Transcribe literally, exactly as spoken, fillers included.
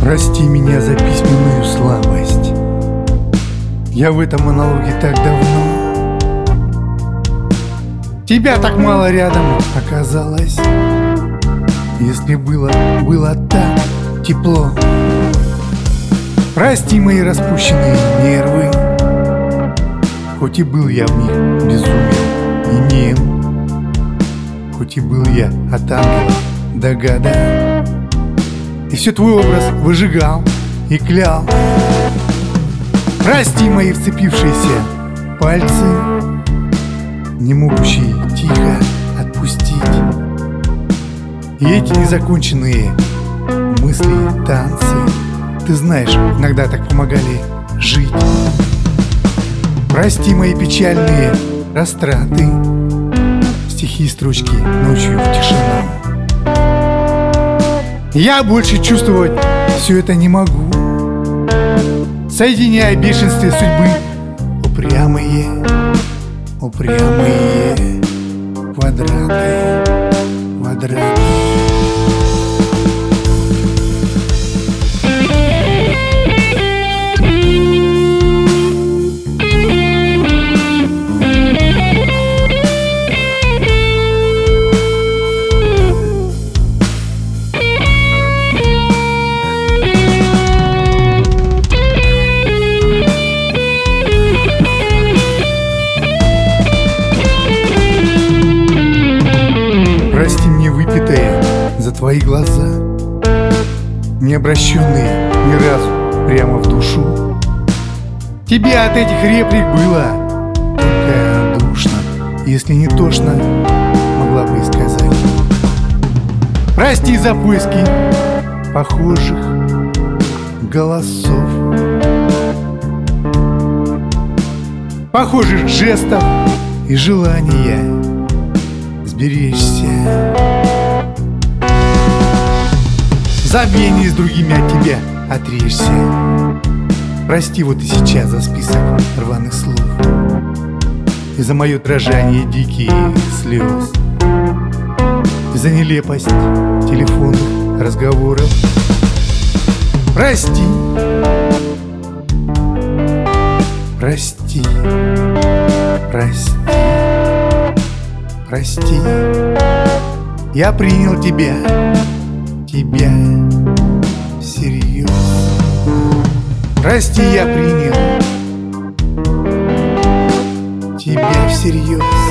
Прости меня за письменную слабость. Я в этом монологе так давно. Тебя так мало рядом оказалось. Если было, было так тепло. Прости мои распущенные нервы, хоть и был я в них безумен и нем, хоть и был я от ангела до года, и все твой образ выжигал и клял. Прости мои вцепившиеся пальцы, не могущие тихо отпустить, и эти незаконченные мысли, танцы, ты знаешь, иногда так помогали жить. Прости мои печальные растраты, стихи и строчки ночью в тишину. Я больше чувствовать все это не могу, соединяя в бешенстве судьбы упрямые, упрямые квадраты, квадраты. Прости мне выпитые за твои глаза, не обращенные ни разу прямо в душу. Тебе от этих реплик было только душно, если не тошно, могла бы и сказать. Прости за поиски похожих голосов, похожих жестов и желания сберечься. Забвение с другими от тебя отречься. Прости вот и сейчас за список рваных слов и за мое дрожание диких слез, и за нелепость телефонных разговоров. Прости, прости, прости. Прости, я принял тебя, тебя всерьез. Прости, я принял тебя всерьез.